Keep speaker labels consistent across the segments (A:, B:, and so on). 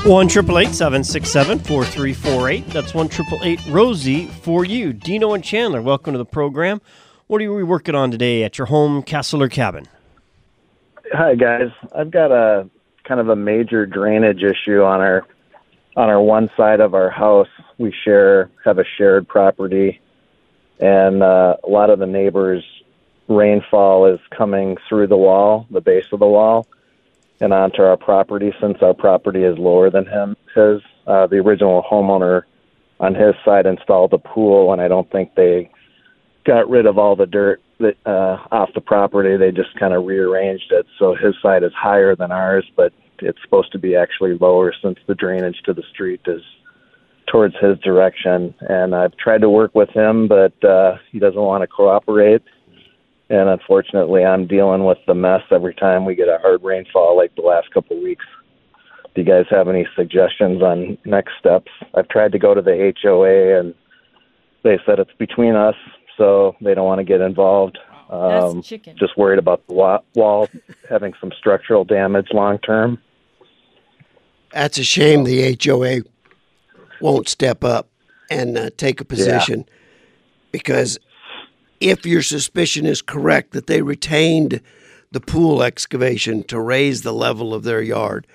A: 1-888-767-4348. That's 1-888-ROSIE for you. Dino and Chandler, welcome to the program. What are we working on today at your home, castle, or cabin?
B: Hi, guys. I've got a kind of a major drainage issue on our one side of our house. We have a shared property, and a lot of the neighbors' rainfall is coming through the wall, the base of the wall, and onto our property. Since our property is lower than his, the original homeowner on his side installed a pool, and I don't think they got rid of all the dirt off the property. They just kind of rearranged it, so his side is higher than ours, but it's supposed to be actually lower since the drainage to the street is towards his direction. And I've tried to work with him, but he doesn't want to cooperate. And unfortunately, I'm dealing with the mess every time we get a hard rainfall like the last couple of weeks. Do you guys have any suggestions on next steps? I've tried to go to the HOA, and they said it's between us, so they don't want to get involved.
C: That's chicken.
B: Just worried about the wall having some structural damage long term.
D: That's a shame the HOA won't step up and take a position, because if your suspicion is correct that they retained the pool excavation to raise the level of their yard,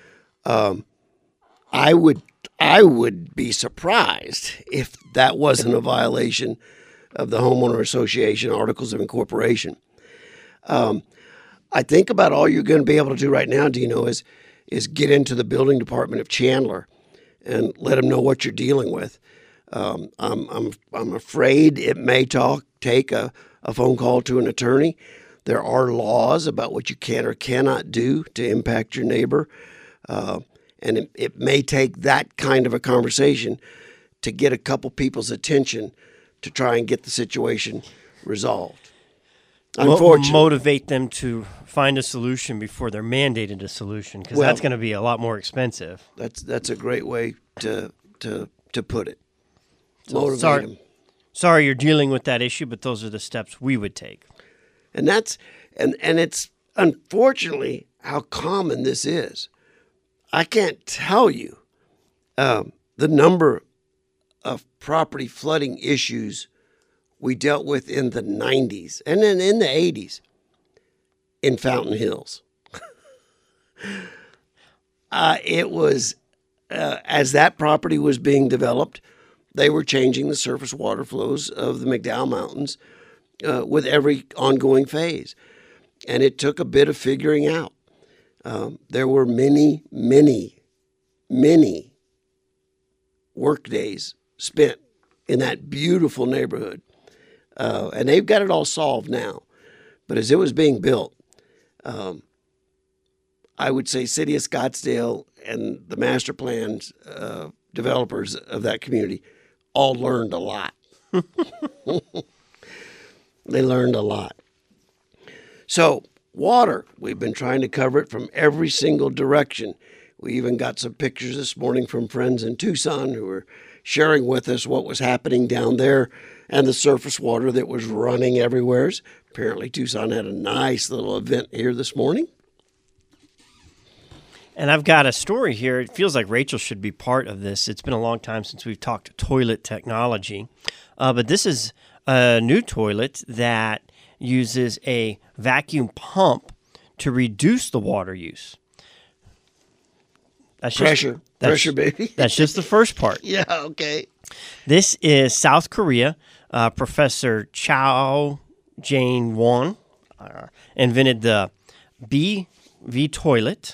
D: I would be surprised if that wasn't a violation of the homeowner association articles of incorporation. I think about all you're going to be able to do right now, Dino, is get into the building department of Chandler and let them know what you're dealing with. I'm afraid it may take a phone call to an attorney. There are laws about what you can or cannot do to impact your neighbor. And it may take that kind of a conversation to get a couple people's attention to try and get the situation resolved. Unfortunately.
A: Motivate them to find a solution before they're mandated a solution, because that's going to be a lot more expensive.
D: That's a great way to put it.
A: So
D: Motivate them.
A: Sorry you're dealing with that issue, but those are the steps we would take.
D: And that's and it's unfortunately how common this is. I can't tell you the number of property flooding issues we dealt with in the 90s and then in the 80s in Fountain Hills. It was, as that property was being developed, they were changing the surface water flows of the McDowell Mountains with every ongoing phase. And it took a bit of figuring out. There were many, many, many work days spent in that beautiful neighborhood. And they've got it all solved now. But as it was being built, I would say City of Scottsdale and the master plans developers of that community all learned a lot. They learned a lot. So water, we've been trying to cover it from every single direction. We even got some pictures this morning from friends in Tucson who were sharing with us what was happening down there and the surface water that was running everywhere. Apparently Tucson had a nice little event here this morning.
A: And I've got a story here. It feels like Rachel should be part of this. It's been a long time since we've talked toilet technology. But this is a new toilet that uses a vacuum pump to reduce the water use. That's
D: Pressure, baby.
A: That's just the first part.
D: Yeah, okay.
A: This is South Korea. Professor Chow Jae-won invented the BV toilet.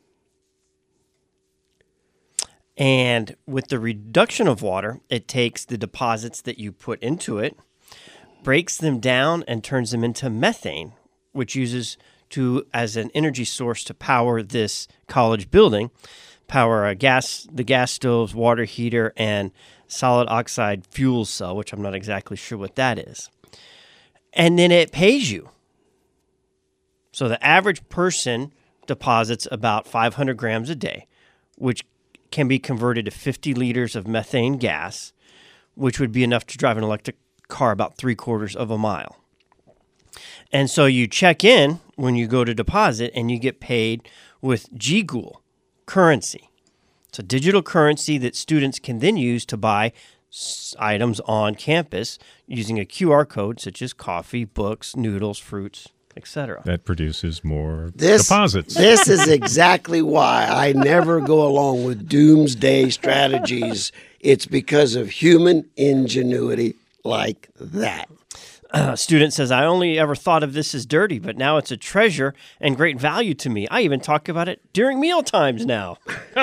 A: And with the reduction of water, it takes the deposits that you put into it, breaks them down, and turns them into methane, which uses as an energy source to power this college building, power the gas stoves, water heater, and solid oxide fuel cell, which I'm not exactly sure what that is. And then it pays you. So the average person deposits about 500 grams a day, which can be converted to 50 liters of methane gas, which would be enough to drive an electric car about 3/4 of a mile. And so you check in when you go to deposit, and you get paid with Jigool currency. It's a digital currency that students can then use to buy items on campus using a QR code such as coffee, books, noodles, fruits, etc.
C: That produces more deposits.
D: This is exactly why I never go along with doomsday strategies. It's because of human ingenuity like that.
A: Student says, I only ever thought of this as dirty, but now it's a treasure and great value to me. I even talk about it during meal times now.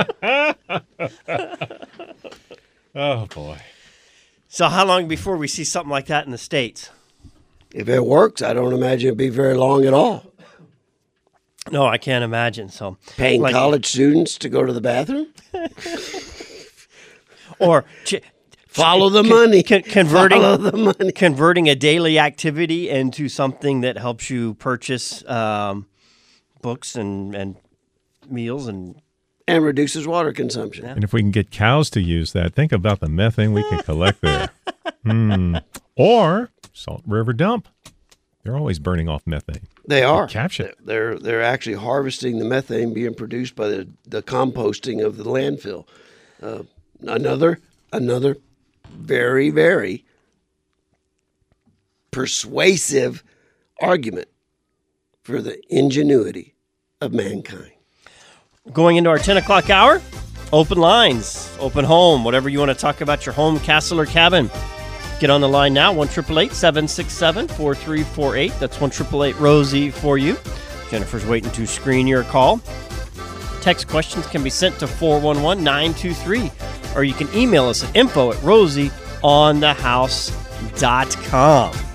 C: Oh, boy.
A: So how long before we see something like that in the States?
D: If it works, I don't imagine it'd be very long at all.
A: No, I can't imagine. So
D: Paying college students to go to the bathroom?
A: Or
D: Follow the money.
A: Converting
D: Follow the money.
A: Converting a daily activity into something that helps you purchase books and meals and
D: reduces water consumption.
C: And if we can get cows to use that, think about the methane we can collect there. Or Salt River Dump. They're always burning off methane.
D: They are.
C: Capture it.
D: They're actually harvesting the methane being produced by the composting of the landfill. Another very, very persuasive argument for the ingenuity of mankind.
A: Going into our 10 o'clock hour, open lines, open home, whatever you want to talk about, your home, castle, or cabin. Get on the line now, 1-888-767-4348. That's 1-888-ROSIE for you. Jennifer's waiting to screen your call. Text questions can be sent to 411-923, or you can email us at info@rosieonthehouse.com.